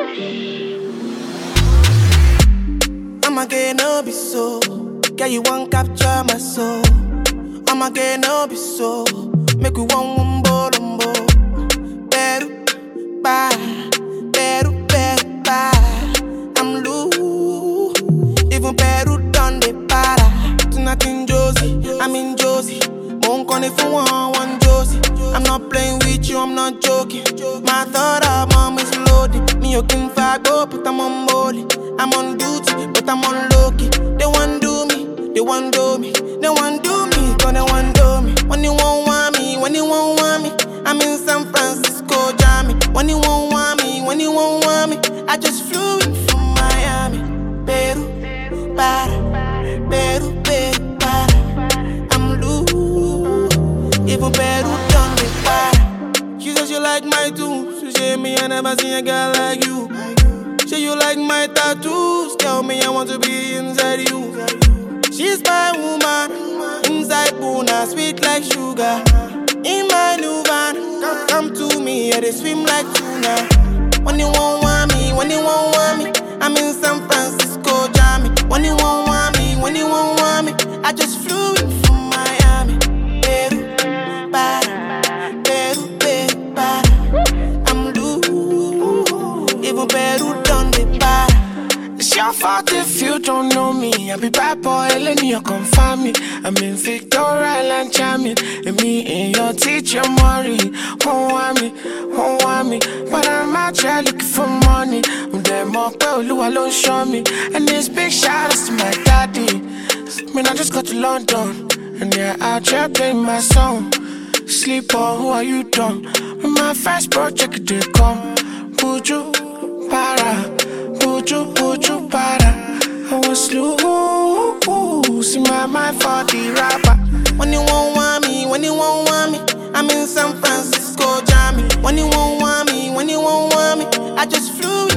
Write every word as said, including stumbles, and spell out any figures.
I'ma get no be so. Girl, you won't capture my soul. I'ma get no be so. Make we one one bo lumbo. Beru, ba, beru, beru, ba. I'm loose. Even Peru done the para. Tonight in Josie, I'm in Josie. Won't call it for one, one Josie. I'm not playing with you, I'm not joking. My thought of mom is loaded. Me you can fuck up, but I'm on molly. I'm on duty, but I'm on low-key. They want do me, they want do me. They want do me, cause they want do me. When you won't want me, when you won't want me, I'm in San Francisco, Jammy. When you won't want me, when you won't want me, I just flew in from Miami. Peru, para, Peru, Peru, para. I'm loose, even Peru done me para. She says she like my tunes. She say me I never seen a girl like you. Say you like my tattoos. Tell me I want to be inside you. She's my woman. Inside Puna, sweet like sugar. In my new van, come, come to me, yeah, they swim like tuna. When you won't want me, when you won't want me, I'm in San Francisco, Jammy. When you won't want me, when you won't want me, I just flew in from Miami. Peru, para, Peru, Peru, para. I'm loose, even Peru done the para. It's your fault if you don't know me. I be bad boy, Eleni, you come find me. I'm in Victoria Island, charming. And me and your teacher, Maury. Won't want me, won't want me. But I'm out here looking for money. I'm there, more girl, who alone show me. And this big shout outs to my daddy. I mean, I just got to London. And yeah, out here playing my song. Sleep on, who are you done? When my first project did come. Buju, para. Buju, buju, para. I was loose in my mind for the rapper. When you won't want me, when you won't want me, I'm in San Francisco, Jammy. When you won't want me, when you won't want me, I just flew